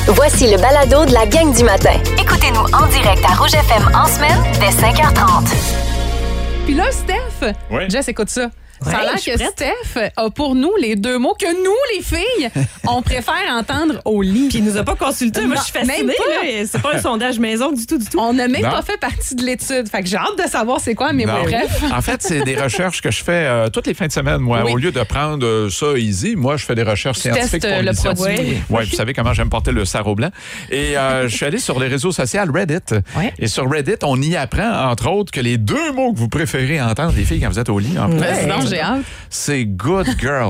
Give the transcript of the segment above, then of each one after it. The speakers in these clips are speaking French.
Voici le balado de la gang du matin. Écoutez-nous en direct à Rouge FM en semaine dès 5h30. Puis là, Steph, Jess, écoute ça. Ça a l'air que Steph a pour nous les deux mots que nous, les filles, on préfère entendre au lit. Puis il nous a pas consultés. Moi, je suis fascinée. Là. C'est pas un sondage maison du tout. On n'a même pas fait partie de l'étude. Fait que j'ai hâte de savoir c'est quoi, mais bref. En fait, c'est des recherches que je fais toutes les fins de semaine, moi. Oui. Au lieu de prendre ça easy, moi, je fais des recherches scientifiques pour le produit. Oui, vous savez comment j'aime porter le sarrau blanc. Et je suis allé sur les réseaux sociaux Reddit. Ouais. Et sur Reddit, on y apprend, entre autres, que les deux mots que vous préférez entendre, les filles, quand vous êtes au lit, sinon, j'ai hâte. C'est good girl.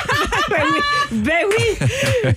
Ben oui!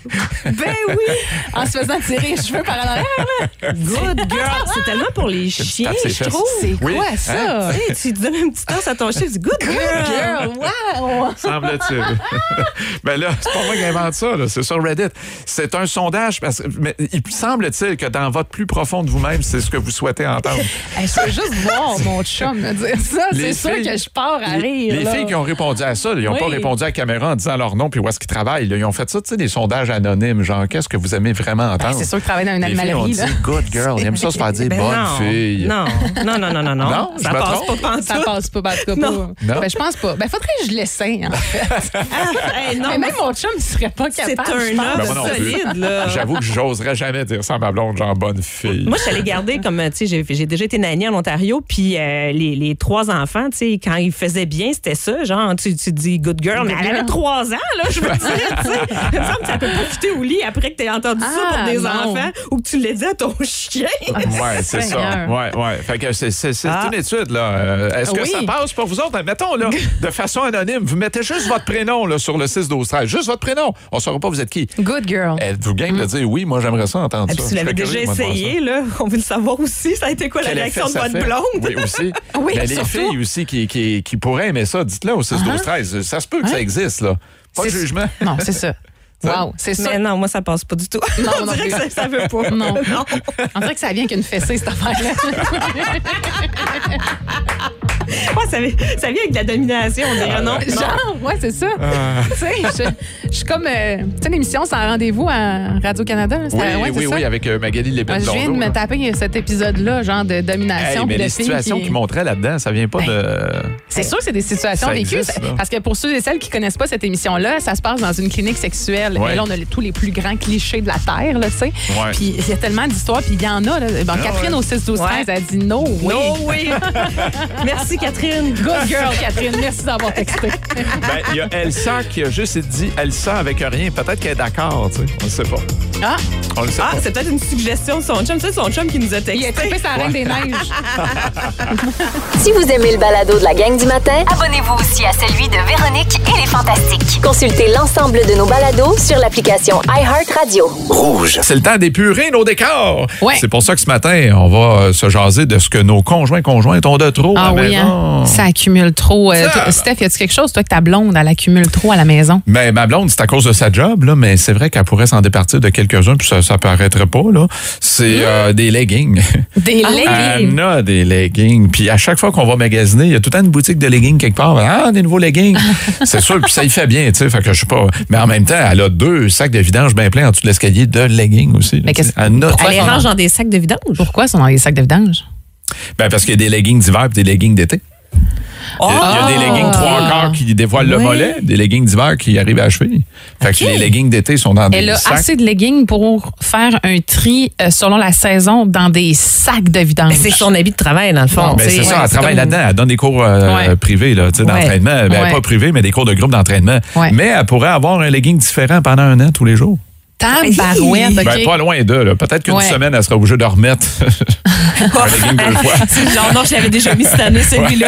En se faisant tirer les cheveux par en arrière, là. Good girl! C'est tellement pour les chiens, je trouve. C'est quoi ça? Hein? Tu donnes un petit temps à ton chien, tu dis good girl! Wow! Semble-t-il. Ben là, c'est pas moi qui invente ça, là. C'est sur Reddit. C'est un sondage, mais il semble-t-il que dans votre plus profond de vous-même, c'est ce que vous souhaitez entendre. Je veux juste voir mon chum me dire ça. C'est sûr que je pars à rire. Les filles qui ont répondu à ça, ils n'ont pas répondu à la caméra en disant leur nom puis où est-ce qu'ils travaillent. Là. Ils ont fait ça, tu sais, des sondages anonymes, genre qu'est-ce que vous aimez vraiment entendre? C'est sûr qu'ils travaillent dans une animalerie. On dit good girl. Ils aiment ça se faire dire bonne fille. Non. Non, ça passe pas pantoute. Ça passe pas, en tout cas. Non. Ben, je pense pas. Ben, faudrait que je l'essaye, en fait. Mais même mon chum ne serait pas capable. C'est un homme solide, là. J'avoue que j'oserais jamais dire ça à ma blonde, genre bonne fille. Moi, je suis allée garder comme, tu sais, j'ai déjà été nanny en Ontario, puis les trois enfants, tu sais, quand ils faisaient bien, c'était ça, genre, tu dis good girl, mais elle avait 3 ans, là, je veux dire, tu sais. Il me semble que ça peut pas quitter au lit après que tu aies entendu ça pour des enfants ou que tu l'aies dit à ton chien. Ouais, c'est ça. Ouais. Fait que c'est une étude, là. Est-ce que ça passe pour vous autres? Mettons, là, de façon anonyme, vous mettez juste votre prénom, là, sur le 6-12-13. Juste votre prénom. On ne saura pas vous êtes qui. Good girl. Êtes-vous game de dire oui, moi, j'aimerais ça entendre ça. Tu l'avais déjà essayé, là. On veut le savoir aussi. Ça a été quoi la réaction de votre blonde? Oui, aussi. Mais les filles aussi qui pourraient aimer ça, dites-le au 6-12-13. Ça se peut que ça existe, là. Pas de jugement. Non, c'est ça. Wow, c'est ça. Mais non, moi, ça passe pas du tout. Non, on dirait que ça veut pas. Non. On dirait que ça vient qu'une fessée, cette affaire-là. Ouais, ça vient avec de la domination, on dirait, non? Genre, ouais, c'est ça. Tu sais, je suis comme... tu sais, l'émission, c'est un rendez-vous à Radio-Canada. Oui, avec Magali Lépine-Blondeau. Je viens de me taper cet épisode-là, genre de domination. Mais de les situations qui montraient là-dedans, ça vient pas de... C'est sûr que c'est des situations vécues. Parce que pour ceux et celles qui connaissent pas cette émission-là, ça se passe dans une clinique sexuelle. Ouais. Et là, on a tous les plus grands clichés de la Terre, là, tu sais. Ouais. Puis il y a tellement d'histoires, puis il y en a. Là. Bon, Catherine au 6-12-13, elle dit no way. No way. Merci, Catherine. Good girl, Catherine. Merci d'avoir texté. Il y a Elsa qui a juste dit Elsa avec rien. Peut-être qu'elle est d'accord, tu sais. On le sait pas. On le sait pas. C'est peut-être une suggestion de son chum. C'est son chum qui nous a texté. Il a trippé sa Reine des Neiges. Si vous aimez le balado de la gang du matin, abonnez-vous aussi à celui de Véronique et les Fantastiques. Consultez l'ensemble de nos balados sur l'application iHeartRadio. Rouge. C'est le temps d'épurer nos décors. Ouais. C'est pour ça que ce matin, on va se jaser de ce que nos conjoints ont de trop à la maison. Ça accumule trop. Steph, y a-tu quelque chose, toi, que ta blonde, elle accumule trop à la maison? Ben, ma blonde, c'est à cause de sa job, là, mais c'est vrai qu'elle pourrait s'en départir de quelques-uns, puis ça paraîtrait pas, là. C'est des leggings. Des leggings? Elle a des leggings. Puis à chaque fois qu'on va magasiner, il y a tout le temps une boutique de leggings quelque part. Ah, des nouveaux leggings. C'est sûr, puis ça y fait bien, tu sais. Fait que je sais pas. Mais en même temps, elle a 2 sacs de vidange bien pleins en dessous de l'escalier de leggings aussi. Mais elle les range dans des sacs de vidange? Pourquoi ils sont dans des sacs de vidange? Ben parce qu'il y a des leggings d'hiver et des leggings d'été. Il y a des leggings 3/4 qui dévoilent le mollet, des leggings d'hiver qui arrivent à la cheville. Fait que les leggings d'été sont dans des sacs. Elle a assez de leggings pour faire un tri selon la saison dans des sacs de vidange. C'est son habit de travail, dans le fond. C'est ça, elle travaille là-dedans. Elle donne des cours privés là, d'entraînement. Pas privés, mais des cours de groupe d'entraînement. Mais elle pourrait avoir un legging différent pendant 1 an tous les jours. Tabarouette, OK. Ben, pas loin d'eux. Là. Peut-être qu'une semaine, elle sera obligée de remettre un legging 2 fois. C'est genre, non, je l'avais déjà mis cette année, celui-là.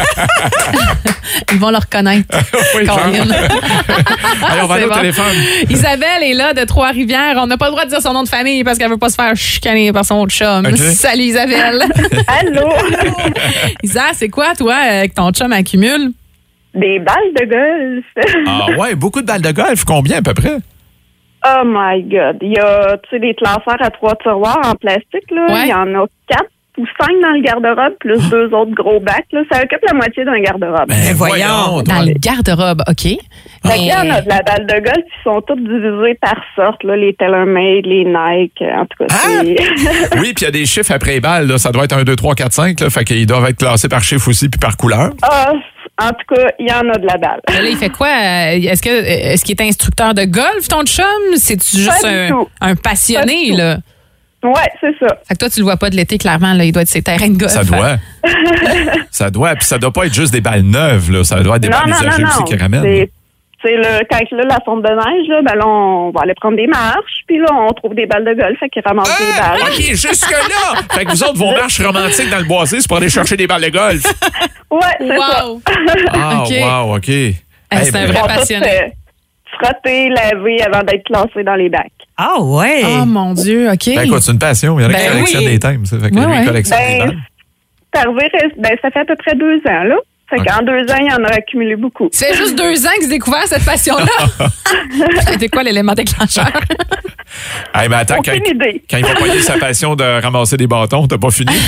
Ils vont le reconnaître. Oui, Allez, on va aller au téléphone. Isabelle est là de Trois-Rivières. On n'a pas le droit de dire son nom de famille parce qu'elle veut pas se faire chicaner par son chum. Okay. Salut, Isabelle. Allô. Isa, c'est quoi, toi, que ton chum accumule? Des balles de golf. Ah ouais, beaucoup de balles de golf. Combien à peu près? Oh my God. Il y a, des classeurs à 3 tiroirs en plastique, là. Ouais. Il y en a 4. ou 5 dans le garde-robe, plus 2 autres gros bacs. Là. Ça occupe la moitié d'un garde-robe. Ben, voyons. Dans le garde-robe, OK. Fait qu'il y en a de la balle de golf qui sont toutes divisées par sorte, là, les TaylorMade, les Nike, en tout cas. Oui, puis il y a des chiffres après les balles. Là. Ça doit être 1, 2, 3, 4, 5. Là, fait qu'ils doivent être classés par chiffre aussi puis par couleur. En tout cas, il y en a de la balle. Là, il fait quoi? Est-ce qu'il est instructeur de golf, ton chum? C'est-tu juste un passionné, là? Ouais, c'est ça. Fait que toi, tu le vois pas de l'été, clairement, là. Il doit être ses terrains de golf. Ça doit. Ça doit. Puis ça doit pas être juste des balles neuves, là. Ça doit être des balles usagées aussi qui ramènent. C'est quand là, la fonte de neige, là, là, on va aller prendre des marches, puis là, on trouve des balles de golf, fait qu'ils ramassent des balles. OK, jusque-là! Fait que vous autres, vos marches romantiques dans le boisé, c'est pour aller chercher des balles de golf. Ouais, c'est ça. Ah, OK. Wow, OK. C'est un vrai passionné. Frotter, laver avant d'être classé dans les bacs. Ah ouais! Oh mon Dieu, OK. Ben quoi, c'est une passion. Il y en a qui collectionnent des thèmes. Ça fait que lui, il collectionne des balles. Ça fait à peu près 2 ans, là. Fait qu'en 2 ans, il en a accumulé beaucoup. Ça fait juste 2 ans que j'ai découvert cette passion-là. C'était quoi l'élément déclencheur? Hey, mais attends, quand il va poigner sa passion de ramasser des bâtons, t'as pas fini?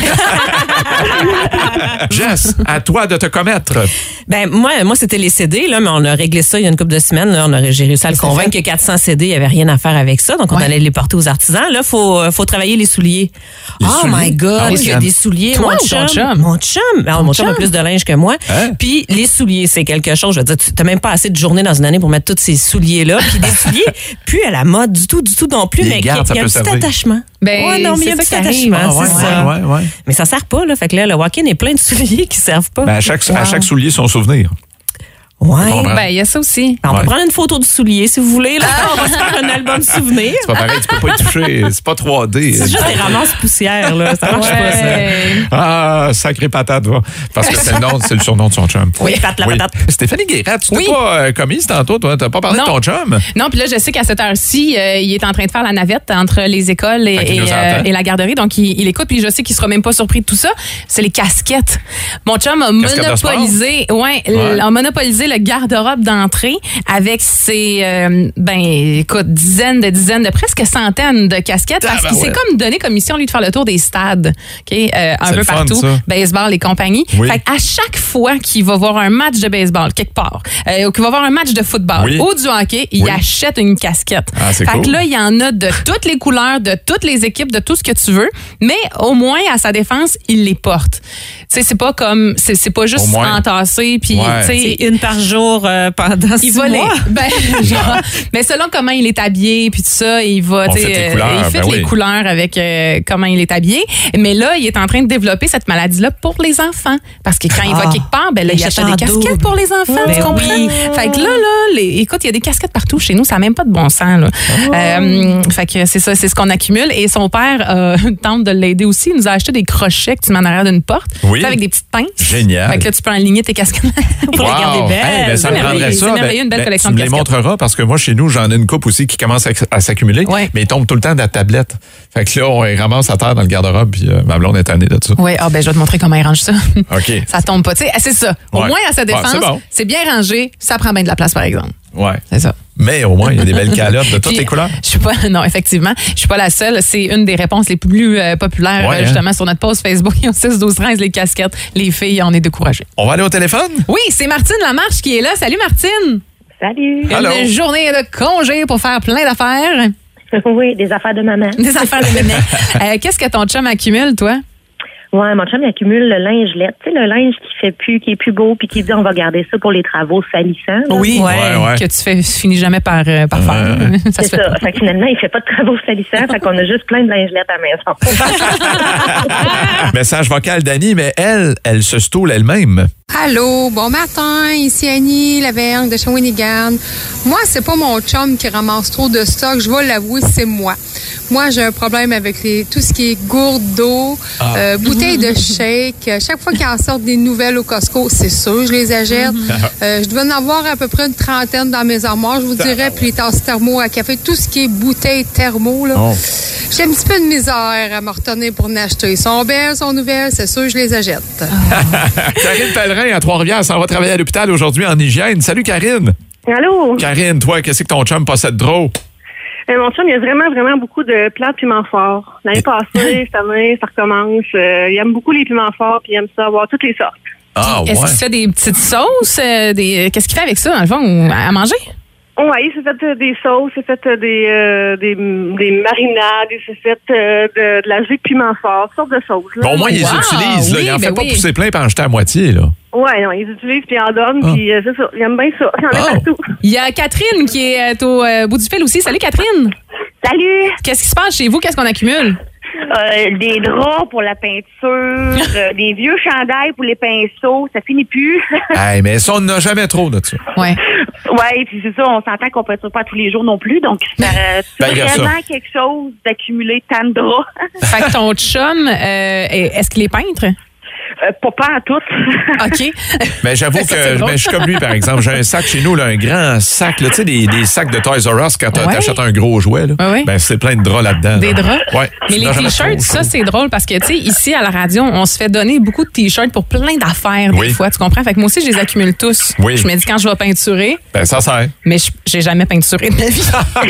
Jess, à toi de te commettre. Ben moi c'était les CD, là, mais on a réglé ça il y a une couple de semaines. Là, j'ai réussi à le convaincre que 400 CD, il n'y avait rien à faire avec ça. Donc, on allait les porter aux artisans. Là, faut travailler les souliers. My God, il y a des souliers. Toi ou ton chum? Mon chum. Mon chum a plus de linge que moi. Hein? Puis les souliers, c'est quelque chose. Je veux dire, tu n'as même pas assez de journées dans une année pour mettre tous ces souliers-là. Puis des souliers, plus à la mode du tout non plus, mais il y a un petit attachement. Ben, non, mais il y a un petit attachement, c'est ça. Ouais. Mais ça sert pas, là. Fait que là, le walk-in est plein de souliers qui servent pas. Ben, à chaque soulier, son souvenir. Ouais. Ben, il y a ça aussi. On peut prendre une photo du soulier, si vous voulez. Là, on va se faire un album souvenir. C'est pas pareil, tu peux pas y toucher. C'est pas 3D. C'est juste des ramasses poussières, là. Ça marche pas, ça. Ah, sacré patate, va. Parce que c'est le surnom de son chum. Oui, patate. Stéphanie Guéret, tu t'es pas commise tantôt, toi. T'as pas parlé de ton chum? Non, puis là, je sais qu'à cette heure-ci, il est en train de faire la navette entre les écoles et la garderie. Donc, il écoute, puis je sais qu'il sera même pas surpris de tout ça. C'est les casquettes. Mon chum a monopolisé le garde-robe d'entrée avec ses, dizaines de presque centaines de casquettes parce qu'il s'est comme donné comme mission, lui, de faire le tour des stades, un peu partout, baseball et compagnie. Oui. Fait qu'à chaque fois qu'il va voir un match de baseball quelque part, ou qu'il va voir un match de football ou du hockey, il achète une casquette. Fait que là, il y en a de toutes les couleurs, de toutes les équipes, de tout ce que tu veux, mais au moins, à sa défense, il les porte. Tu sais, c'est pas comme, c'est pas juste entassé, puis c'est une par jour pendant 6 mois. Mais selon comment il est habillé, puis tout ça, il va, il fait les couleurs avec comment il est habillé. Mais là, il est en train de développer cette maladie-là pour les enfants. Parce que quand il va quelque part, là, il achète des casquettes pour les enfants, tu comprends? Oui. Fait que là, écoute, il y a des casquettes partout chez nous, ça n'a même pas de bon sens, là. Fait que c'est ça, c'est ce qu'on accumule. Et son père tente de l'aider aussi. Il nous a acheté des crochets que tu mets en arrière d'une porte, avec des petites pinces. Génial. Fait que là, tu peux aligner tes casquettes pour les garder belles. Ça me prendrait ça. Une belle collection tu de me les casquettes. montreras parce que moi, chez nous, j'en ai une coupe aussi qui commence à s'accumuler, mais ils tombent tout le temps de la tablette. Fait que là, on les ramasse à terre dans le garde-robe, puis ma blonde est tannée de ça. Oui, je vais te montrer comment il range ça. OK. Ça tombe pas. Tu sais, c'est ça. Au moins, à sa défense, c'est bien rangé, ça prend bien de la place, par exemple. Ouais. C'est ça. Mais au moins, il y a des belles calottes de toutes les couleurs. Non, effectivement. Je suis pas la seule. C'est une des réponses les plus populaires, justement, sur notre post Facebook. 6, 12, 13, les casquettes. Les filles, on est découragées. On va aller au téléphone? Oui, c'est Martine Lamarche qui est là. Salut, Martine. Salut. Une journée de congé pour faire plein d'affaires. Oui, des affaires de maman. Des affaires de maman. Qu'est-ce que ton chum accumule, toi? Ouais, mon chum, il accumule le lingelette. Tu sais, le linge qui est plus beau puis qui dit on va garder ça pour les travaux salissants. Là. Oui, que tu finis jamais par faire. C'est ça. Fait que finalement, il fait pas de travaux salissants. Fait qu'on a juste plein de lingelettes à la maison. Message vocal d'Annie, mais elle se stoule elle-même. Allô, bon matin, ici Annie Lavergne de Shawinigan. Moi, c'est pas mon chum qui ramasse trop de stock, je vais l'avouer, c'est moi. Moi, j'ai un problème avec tout ce qui est gourde d'eau, bouteilles de shake. Chaque fois qu'il en sort des nouvelles au Costco, c'est sûr, je les achète. Je devais en avoir à peu près une trentaine dans mes armoires, je vous dirais, puis les tasses thermo à café, tout ce qui est bouteilles thermo, là. J'ai un petit peu de misère à me retenir pour en acheter. Ils sont belles, sont nouvelles, c'est sûr, je les achète. Karine Pellerin à Trois-Rivières s'en va travailler à l'hôpital aujourd'hui en hygiène. Salut Karine. Allô? Karine, toi, qu'est-ce que ton chum possède drôle? Mon chum, il a vraiment, vraiment beaucoup de plants de piments forts. L'année passée, cette année, ça recommence. Il aime beaucoup les piments forts, puis il aime ça avoir toutes les sortes. Ah, Est-ce qu'il fait des petites sauces? Qu'est-ce qu'il fait avec ça, dans le fond, à manger? Oui, il s'est fait des sauces, il s'est fait des marinades, il s'est fait de la jus de piment fort, toutes sortes de sauces. Là. Bon, au moins, ils les utilisent. Oui, Il en fait pas oui. pousser plein et en jeter à moitié. Là. Oui, non, ils utilisent, puis ils en donnent, puis c'est ça. Il aime bien ça. Il en a partout. Il y a Catherine qui est au bout du fil aussi. Salut, Catherine. Salut! Qu'est-ce qui se passe chez vous? Qu'est-ce qu'on accumule? Des draps pour la peinture, des vieux chandails pour les pinceaux, ça finit plus. Hey, mais ça, on n'en a jamais trop de ça. Ouais. Ouais, puis c'est ça, on s'entend qu'on peinture pas tous les jours non plus, donc c'est il y a vraiment ça. quelque chose d'accumuler tant de draps. Fait que ton chum, est-ce qu'il est peintre? Pas en tout. OK. Mais j'avoue Ça, que c'est drôle. je suis comme lui, par exemple. J'ai un sac chez nous, là, un grand sac, là, tu sais, des sacs de Toys R Us quand Ouais. t'achètes un gros jouet. Là. Ouais. Ben, c'est plein de draps là-dedans. Des là. draps? Ouais. Mais les t-shirts, ça, c'est drôle parce que, tu sais, ici, à la radio, on se fait donner beaucoup de t-shirts pour plein d'affaires, des fois, tu comprends? Fait que moi aussi, je les accumule tous. Oui. Je me dis quand je vais peinturer, Ben, ça sert. mais j'ai jamais peinturé de ma vie.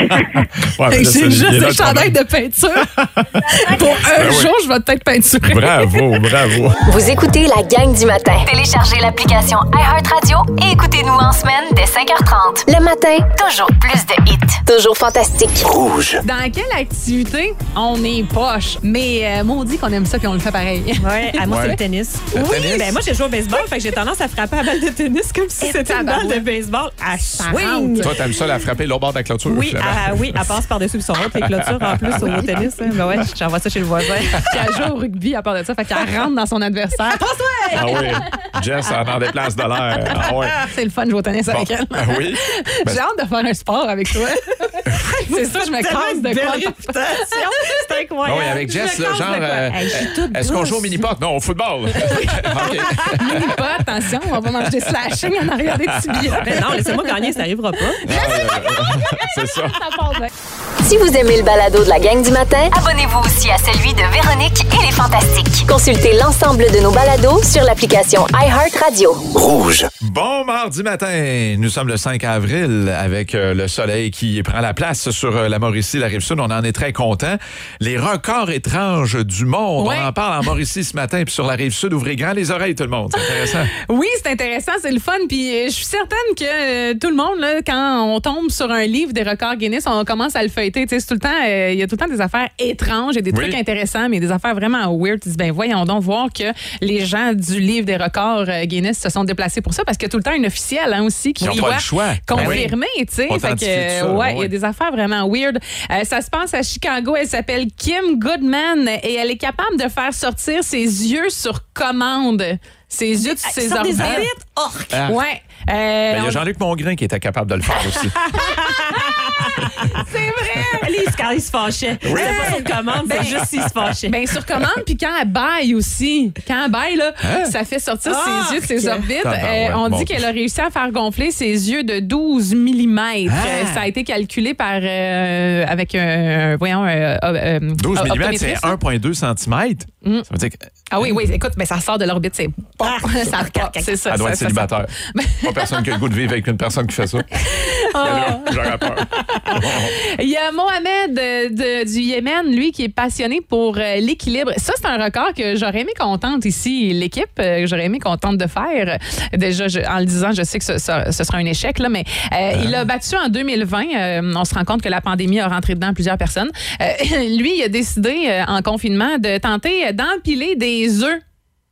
Ouais, ben là, c'est- J'ai il y a juste là des le chandails problème. de peinture. Pour un oui. jour, je vais peut-être peinturer. Bravo, bravo. Vous écoutez la gang du matin. Téléchargez l'application iHeartRadio et écoutez-nous en semaine dès 5h30. Le matin, Toujours plus de hits. toujours fantastique. Dans quelle activité on est poche? Mais maudit qu'on aime ça puis on le fait pareil. Ouais, à moi, Ouais. c'est le tennis. Le Oui, tennis? ben moi, j'ai joué au baseball, fait que j'ai tendance à frapper à la balle de tennis comme si c'était une balle de baseball à swing. Toi, t'aimes ça la frapper l'autre bord de la clôture? Oui, finalement? oui, elle passe par-dessus le son, puis les clôtures en plus au tennis. Hein. Ben ouais, j'envoie ça chez le voisin. Puis elle joue au rugby à part de ça. Fait qu'elle rentre dans son adversaire. Ah oui. Jess, elle en déplace de l'air. Ah ouais. C'est le fun de jouer au tennis avec elle. Ah oui. Ben, J'ai hâte de faire un sport avec toi. C'est ça, je me casse de quoi. réputation. C'est ah incroyable. oui, avec Jess, Je me là, casse de genre, quoi. Hey, je suis toute est-ce qu'on douce. joue au mini-pot? Non, au football. OK. Mini pas, attention, on va manger des slashings en arrière des tibias. Ben non, laissez-moi gagner, ça n'arrivera pas. C'est ça. Ça part bien. Si vous aimez le balado de la gang du matin, Abonnez-vous aussi à celui de Véronique et les Fantastiques. consultez l'ensemble de nos balados sur l'application iHeartRadio. Bon mardi matin. Nous sommes le 5 avril avec le soleil qui prend la place sur la Mauricie, la Rive-Sud. On en est très contents. Les records étranges du monde. Ouais. On en parle en Mauricie ce matin. Puis sur la Rive-Sud, ouvrez grand les oreilles, tout le monde. C'est intéressant. Oui, c'est intéressant, c'est le fun. Puis je suis certaine que tout le monde, là, quand on tombe sur un livre des records Guinness, on commence à le feuilleter. Tu sais, c'est tout le temps, il y a tout le temps des affaires étranges et des trucs intéressants, mais des affaires vraiment weird. Tu dis, ben voyons donc voir que les gens du livre des records Guinness se sont déplacés pour ça parce qu'il y a tout le temps une officielle aussi qui Ils n'ont pas doit le choix. confirmer, tu sais. Fait Authentifier que, tout ça, ouais, il y ouais. a des affaires vraiment weird. Ça se passe à Chicago. Elle s'appelle Kim Goodman et elle est capable de faire sortir ses yeux sur commande. Ses yeux de ses Sort des orbites. orbites? Orc! Ah. Ouais. Ben, il y a Jean-Luc Mongrain qui était capable de le faire aussi. C'est vrai! Lui, quand il se fâchait. C'était pas sur commande, c'est juste s'il se fâchait. Ben, sur commande, puis quand elle baille aussi. Quand elle baille, là, ça fait sortir ses yeux de ses orbites. On dit qu'elle a réussi à faire gonfler ses yeux de 12 mm. Ça a été calculé par avec un 12 mm, c'est 1,2 cm. Ça veut dire que Ah oui, écoute, ben, ça sort de l'orbite, c'est bon. Ça repart, c'est ça. elle doit être ça- célibataire. Pas personne qui a le goût de vivre avec une personne qui fait ça. J'aurais peur. Il y a Mohamed du Yémen, lui, qui est passionné pour l'équilibre. Ça, c'est un record que j'aurais aimé qu'on tente ici, l'équipe, que j'aurais aimé qu'on tente de faire. Déjà, en le disant, je sais que ce sera un échec, là, mais il a battu en 2020. On se rend compte que la pandémie a rentré dedans plusieurs personnes. Lui, il a décidé, en confinement, de tenter d'empiler des œufs.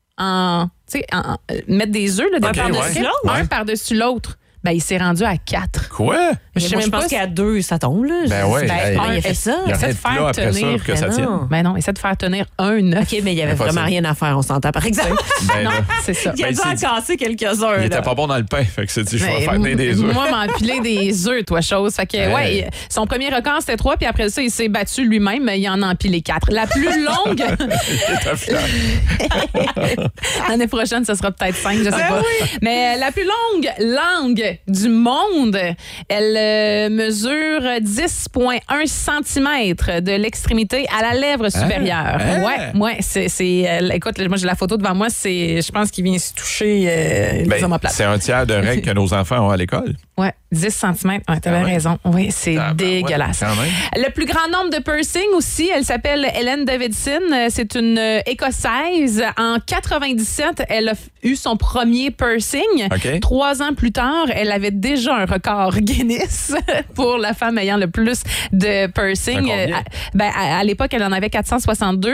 Mettre des œufs là, Ok, par-dessus ouais. l'autre, un Ouais. par-dessus l'autre. Ben, il s'est rendu à 4. Quoi? Je sais Moi, même je pense pas qu'à 2, ça tombe. Là. Ben ouais, hey. il a fait ça. Il y a Essaie rien de de plat faire après ça tenir. que ça Ben tienne. non. Ben non, essaie de faire tenir un œuf. OK, mais il n'y avait Impossible. vraiment rien à faire, on s'entend, par exemple. Ben là, C'est ça. Il a Ben, dû il en s'est casser quelques-uns. il là. était pas bon dans le pain. Fait que c'est dit, je vais Mais faire tenir des œufs. Moi, m'empiler des œufs, toi, chose. Fait que, Hey. son premier record, c'était 3, puis après ça, il s'est battu lui-même, mais il en a empilé 4. La plus longue, Il était fier. l'année prochaine, ce sera peut-être 5, je sais Ben pas. Mais la plus longue langue du monde, elle mesure 10,1 cm de l'extrémité à la lèvre supérieure. Hein? Ouais, écoute, moi, j'ai la photo devant moi, je pense qu'il vient se toucher les Ben, omoplates. c'est un tiers de règles que nos enfants ont à l'école. Ouais, 10 cm. Ouais, t'avais raison. Oui, c'est dégueulasse. Le plus grand nombre de piercings aussi, elle s'appelle Ellen Davidson. C'est une Écossaise. En 97, elle a eu son premier piercing. 3 ans plus tard, elle avait déjà un record Guinness pour la femme ayant le plus de piercing. À l'époque, elle en avait 462.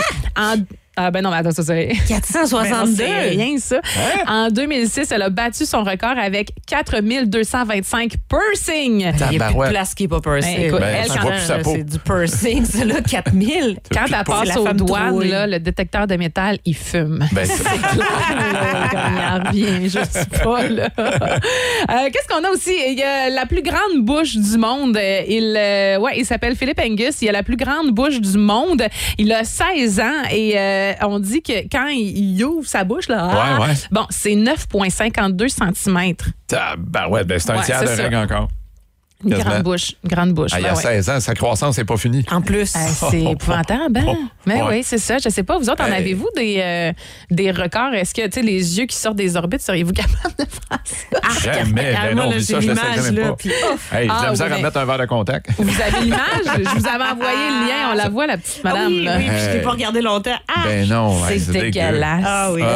Ben non, mais attends, ça c'est... 462? C'est rien, ça. En 2006, elle a battu son record avec 4225 piercings. Il n'y a plus de place qui n'est pas piercing. C'est du piercing, ça, là, 4000. Quand elle passe aux douanes, là, le détecteur de métal, il fume. C'est clair, quand il en revient, je sais pas, là. Qu'est-ce qu'on a aussi? Il y a la plus grande bouche du monde. Il s'appelle Philippe Angus. Il a la plus grande bouche du monde. Il a 16 ans et... on dit que quand il ouvre sa bouche, là, bon, c'est 9,52 cm. C'est un tiers de règle encore. Une grande bouche. Il y a 16 ans, sa croissance n'est pas finie. En plus. C'est épouvantable, hein? Mais oui, c'est ça. Je ne sais pas. Vous autres, en avez-vous des records? Est-ce que les yeux qui sortent des orbites, seriez-vous capable de faire ça? Jamais. Non, ça, je ne sais même pas. J'ai de la misère à mettre un verre de contact. Vous avez l'image? Je vous avais envoyé le lien. On la voit, la petite madame. Oui, puis je t'ai pas regardé longtemps. Non, c'est dégueulasse. Ah oui.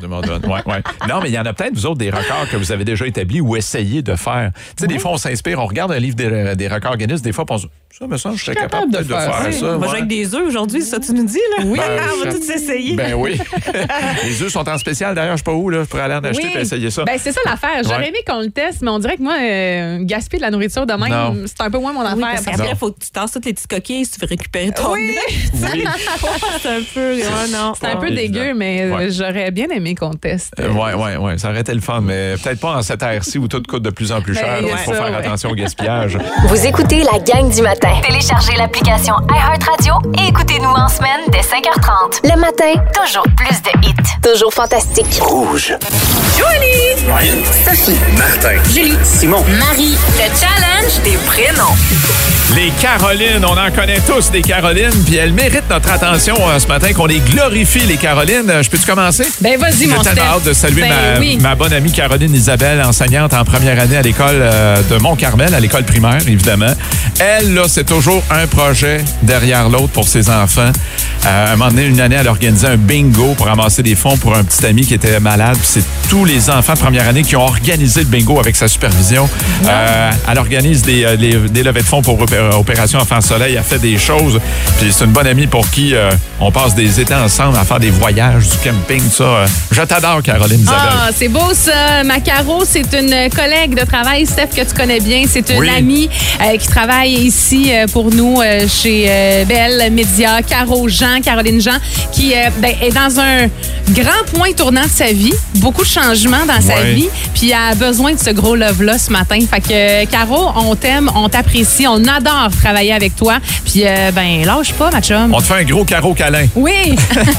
Non, mais il y en a peut-être, vous autres, des records que vous avez déjà établis ou essayé de faire. Tu sais, des fois, on s'inspire, on regarde un livre des records Guinness, des fois, on pense, ça, je serais capable de faire ça. On va jouer avec des œufs aujourd'hui, c'est ça que tu nous dis, là? Oui, on va tous essayer. Ben oui. Les œufs sont en spécial, d'ailleurs, je sais pas où, là, je pourrais aller en acheter et essayer ça. Ben, c'est ça l'affaire. J'aurais aimé qu'on le teste, mais on dirait que moi, gaspiller de la nourriture de même, c'est un peu moins mon affaire. Parce qu'après, il faut que tu tasses toutes les petites coquilles si tu veux récupérer ton œuf. C'est un peu... C'est un peu dégueu, mais j'aurais bien aimé qu'on teste. Oui, ça aurait été le fun, mais peut-être pas en cette ère-ci où tout coûte de plus en plus cher. Il faut faire attention au gaspillage. Vous écoutez la gang du matin. Téléchargez l'application iHeartRadio et écoutez-nous en semaine dès 5h30. Le matin, toujours plus de hits. Toujours fantastique. Rouge. Julie! Ryan. Sophie. Martin. Julie. Simon. Marie. Le challenge des prénoms. Les Carolines, on en connaît tous des Carolines, puis elles méritent notre attention ce matin, qu'on les glorifie, les Carolines. Je peux-tu commencer? Ben vas-y, mon Steph. J'ai hâte de saluer ma bonne amie Caroline Isabelle, enseignante en première année à l'école de Mont-Carmel, à l'école primaire, évidemment. Elle, là, c'est toujours un projet derrière l'autre pour ses enfants. À un moment donné, une année, elle a organisé un bingo pour ramasser des fonds pour un petit ami qui était malade. Puis c'est tous les enfants de première année qui ont organisé le bingo avec sa supervision. Elle organise des levées de fonds pour Opération Enfant Soleil. Elle fait des choses. Puis c'est une bonne amie pour qui on passe des étés ensemble à faire des voyages, du camping, tout ça. Je t'adore, Caroline Isabelle. Ah, c'est beau ça. Ma Caro, c'est une collègue de travail, Steph, que tu connais bien. C'est une amie qui travaille ici pour nous chez Bell Média. Caroline Jean, qui est dans un grand point tournant de sa vie. Beaucoup de changements dans sa vie. Puis elle a besoin de ce gros love-là ce matin. Fait que, Caro, on t'aime, on t'apprécie, on adore travailler avec toi. Puis, lâche pas, ma chum. On te fait un gros Caro câlin. Oui!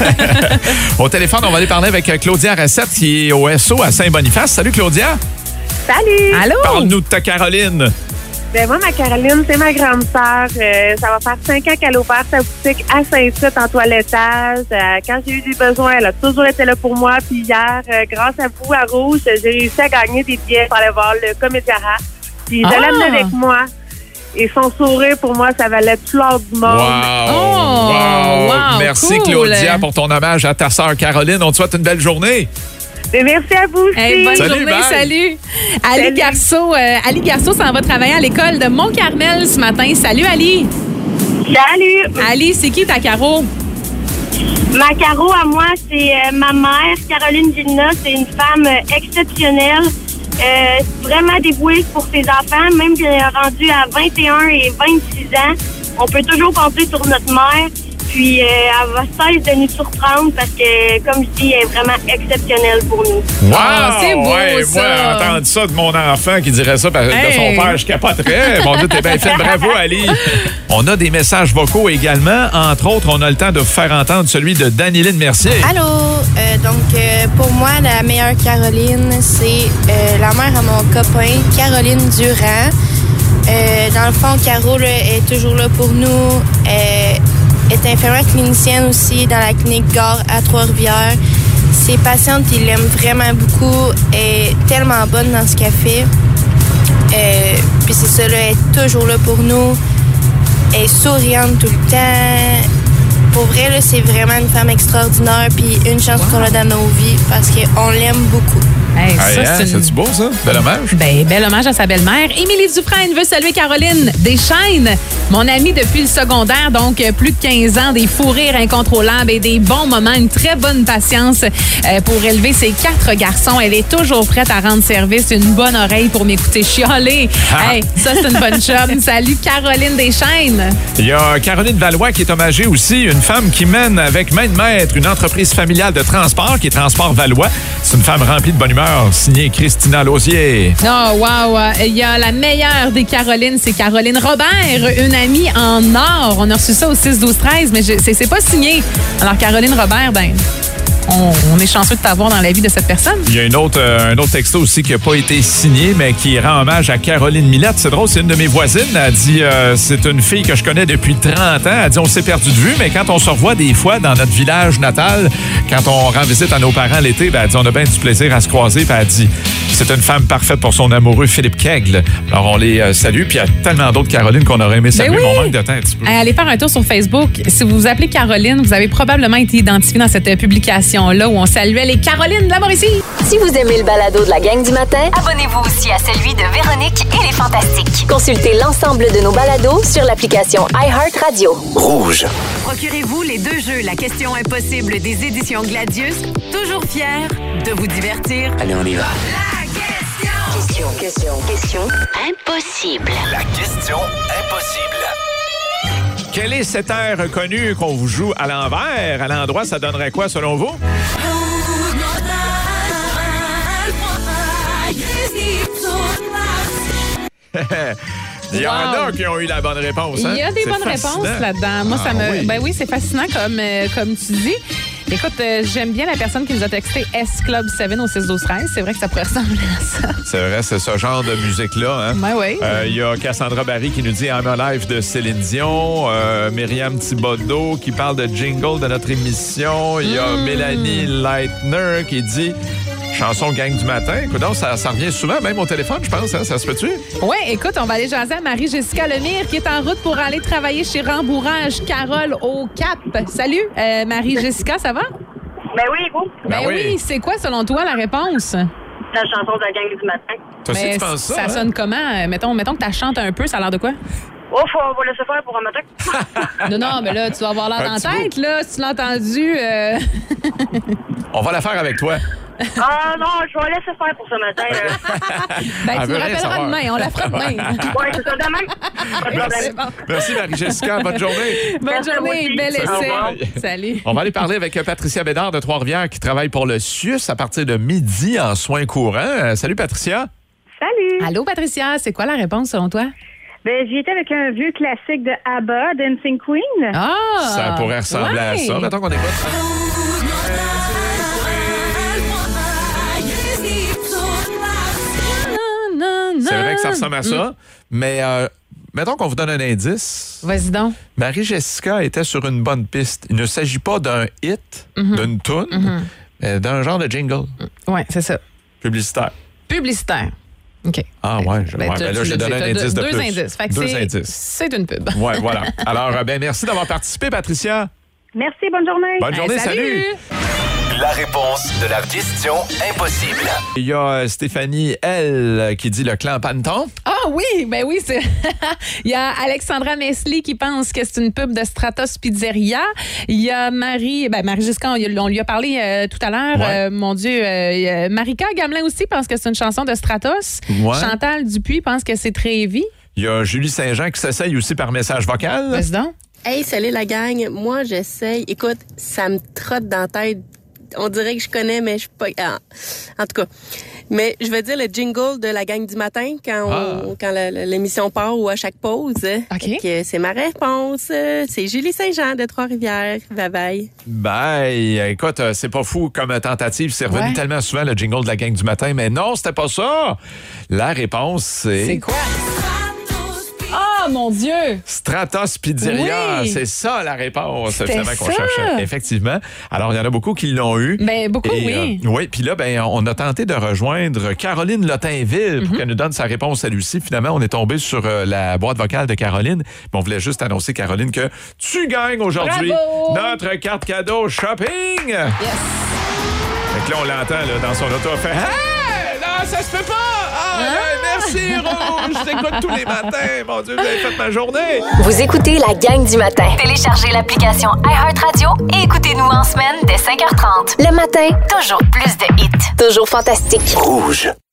Au téléphone, on va aller parler avec Claudia Racette, qui est au SO à Saint-Boniface. Salut, Claudia. Salut! Allô? Parle-nous de ta Caroline. Ben moi, ma Caroline, c'est ma grande sœur. Ça va faire 5 ans qu'elle a ouvert sa boutique à Saint-Tite en toilettage. Quand j'ai eu des besoins, elle a toujours été là pour moi. Puis hier, grâce à vous, à Rouge, j'ai réussi à gagner des billets pour aller voir le comédiara. Puis je l'ai avec moi. Et son sourire, pour moi, ça valait tout l'or du monde. Wow! Merci, cool. Claudia, pour ton hommage à ta sœur Caroline. On te souhaite une belle journée. Et merci à vous aussi. Hey, bonne journée, salut. Ali Garceau s'en va travailler à l'école de Mont-Carmel ce matin. Salut, Ali. Salut. Ali, c'est qui ta Caro? Ma Caro, à moi, c'est ma mère, Caroline Gilna. C'est une femme exceptionnelle. Vraiment dévouée pour ses enfants. Même si elle est rendue à 21 et 26 ans, on peut toujours compter sur notre mère. Puis, elle va cesse de nous surprendre parce que, comme je dis, elle est vraiment exceptionnelle pour nous. Wow! C'est beau, ça! Moi, entendre ça de mon enfant qui dirait ça de son père, je capoterais. Mon Dieu, t'es bien fait. Bravo, Ali! On a des messages vocaux également. Entre autres, on a le temps de vous faire entendre celui de Danieline Mercier. Allô? Pour moi, la meilleure Caroline, c'est la mère à mon copain, Caroline Durand. Dans le fond, Caro là, est toujours là pour nous. Est infirmière clinicienne aussi dans la clinique Gare à Trois-Rivières. Ses patientes, ils l'aiment vraiment beaucoup. Elle est tellement bonne dans ce qu'elle fait. Puis c'est ça, là, elle est toujours là pour nous. Elle est souriante tout le temps. Pour vrai, là, c'est vraiment une femme extraordinaire. Puis une chance qu'on a dans nos vies parce qu'on l'aime beaucoup. Hey, c'est beau, ça? Bel hommage. Bel hommage à sa belle-mère. Émilie Dufresne veut saluer Caroline Deschaines, mon amie depuis le secondaire, donc plus de 15 ans, des fous rires incontrôlables et des bons moments, une très bonne patience pour élever ses 4 garçons. Elle est toujours prête à rendre service, une bonne oreille pour m'écouter chialer. Hey, ça, c'est une bonne chum. Salut, Caroline Deschaines. Il y a Caroline Valois qui est hommagée aussi, une femme qui mène avec main de maître une entreprise familiale de transport qui est Transport Valois. C'est une femme remplie de bonne humeur, signée Christina Lausier. Oh, wow! Il y a la meilleure des Carolines, c'est Caroline Robert, une amie en or. On a reçu ça au 6-12-13, mais c'est pas signé. Alors, Caroline Robert, on est chanceux de t'avoir dans la vie de cette personne. Il y a un autre texto aussi qui n'a pas été signé, mais qui rend hommage à Caroline Millette. C'est drôle, c'est une de mes voisines. Elle dit, c'est une fille que je connais depuis 30 ans. Elle dit, on s'est perdu de vue, mais quand on se revoit des fois dans notre village natal, quand on rend visite à nos parents l'été, elle dit, on a bien du plaisir à se croiser. Puis elle dit, c'est une femme parfaite pour son amoureux Philippe Kegel. Alors, on les salue. Puis il y a tellement d'autres Carolines qu'on aurait aimé saluer, mais on manque de temps un petit peu. Allez faire un tour sur Facebook. Si vous vous appelez Caroline, vous avez probablement été identifié dans cette publication là où on saluait les Carolines de la Mauricie. Si vous aimez le balado de la gang du matin, abonnez-vous aussi à celui de Véronique et les Fantastiques. Consultez l'ensemble de nos balados sur l'application iHeartRadio. Rouge. Procurez-vous les 2 jeux La question impossible des éditions Gladius. Toujours fiers de vous divertir. Allez, on y va. Question impossible. La question impossible. Quel est cet air connu qu'on vous joue à l'envers? À l'endroit, ça donnerait quoi selon vous? Il y en a qui ont eu la bonne réponse. Hein? Il y a des bonnes réponses là-dedans. Moi, oui. Ben oui, c'est fascinant comme tu dis. Écoute, j'aime bien la personne qui nous a texté S-Club 7 au 6-12-13. C'est vrai que ça pourrait ressembler à ça. C'est vrai, c'est ce genre de musique-là. Hein? Ben oui. Il y a Cassandra Barry qui nous dit I'm Alive de Céline Dion. Myriam Thibodeau qui parle de jingle de notre émission. Il y a Mélanie Leitner qui dit chanson gang du matin. Écoute, donc, ça revient souvent, même au téléphone, je pense. Hein? Ça se peut-tu? Oui, écoute, on va aller jaser à Marie-Jessica Lemire qui est en route pour aller travailler chez Rembourrage Carole au Cap. Salut, Marie-Jessica, ça va? Ben oui, vous? Ben oui, c'est quoi, selon toi, la réponse? La chanson de la gang du matin. Toi aussi, tu penses ça? Ça sonne comment? Mettons que tu chantes un peu, ça a l'air de quoi? Ouf, on va laisser faire pour un matin. Non, mais là, tu vas avoir l'air en tête, là, si tu l'as entendu. On va la faire avec toi. Ah non, je vais laisser faire pour ce matin. Ben, tu nous rappelleras demain, on la fera demain. Oui, c'est ça, demain. Pas de problème. Merci Marie-Jessica, bonne journée. Bonne journée, bel essai. Salut. On va aller parler avec Patricia Bédard de Trois-Rivières qui travaille pour le CIUS à partir de midi en soins courants. Salut Patricia. Salut. Allô Patricia, c'est quoi la réponse selon toi? Ben, j'y étais avec un vieux classique de ABBA, Dancing Queen. Ah! Ça pourrait ressembler à ça. Mettons qu'on écoute. C'est vrai que ça ressemble à ça, mais mettons qu'on vous donne un indice. Vas-y donc. Marie-Jessica était sur une bonne piste. Il ne s'agit pas d'un hit, d'une toune, mais d'un genre de jingle. Oui, c'est ça. Publicitaire. OK. Ah ouais, là, j'ai donné un indice de plus. Deux indices. Fait que deux indices. C'est une pub. Oui, voilà. Alors, merci d'avoir participé, Patricia. Merci, bonne journée. Bonne journée, salut. La réponse de la question impossible. Il y a Stéphanie, elle, qui dit le clan Panton. Ah oui, ben oui. Il y a Alexandra Mesli qui pense que c'est une pub de Stratos Pizzeria. Il y a Marie-Jessica, on lui a parlé tout à l'heure. Ouais. Mon Dieu. Marika Gamelin aussi pense que c'est une chanson de Stratos. Ouais. Chantal Dupuis pense que c'est Trévi. Il y a Julie Saint-Jean qui s'essaye aussi par message vocal. Vas-y donc. Hey, salut la gang. Moi, j'essaye. Écoute, ça me trotte dans la tête. On dirait que je connais, mais je suis pas... En tout cas. Mais je veux dire le jingle de la gang du matin quand l'émission part ou à chaque pause. OK. C'est ma réponse. C'est Julie Saint-Jean de Trois-Rivières. Bye-bye. Bye. Écoute, c'est pas fou comme tentative. C'est revenu tellement souvent le jingle de la gang du matin. Mais non, c'était pas ça. La réponse, c'est... C'est quoi? Oh mon Dieu! Stratos Pizzeria, Oui. c'est ça la réponse C'était finalement qu'on ça. cherchait. Effectivement. Alors, il y en a beaucoup qui l'ont eu. Ben, beaucoup, oui. Oui, puis là, ben, on a tenté de rejoindre Caroline Lotainville pour qu'elle nous donne sa réponse à Lucie. Finalement, on est tombé sur la boîte vocale de Caroline. Mais on voulait juste annoncer, Caroline, que tu gagnes aujourd'hui notre carte cadeau shopping. Yes! Fait que là, on l'entend là, dans son auto, elle fait « Hey! Non, ça se peut pas! Ah, merci, Rouge! Je t'écoute tous les matins! Mon Dieu, vous avez fait ma journée! » Vous écoutez la gang du matin. Téléchargez l'application iHeartRadio et écoutez-nous en semaine dès 5h30. Le matin, Toujours plus de hits. toujours fantastique. Rouge.